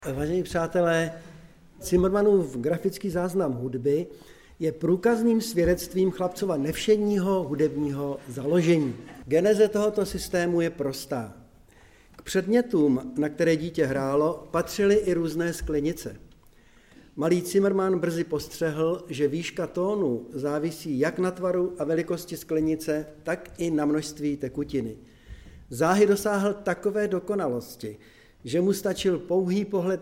Vážení přátelé, Zimmermannův grafický záznam hudby je průkazným svědectvím chlapcova nevšedního hudebního založení. Geneze tohoto systému je prostá. K předmětům, na které dítě hrálo, patřily i různé sklenice. Malý Zimmermann brzy postřehl, že výška tónu závisí jak na tvaru a velikosti sklenice, tak i na množství tekutiny. Záhy dosáhl takové dokonalosti, že mu stačil pouhý pohled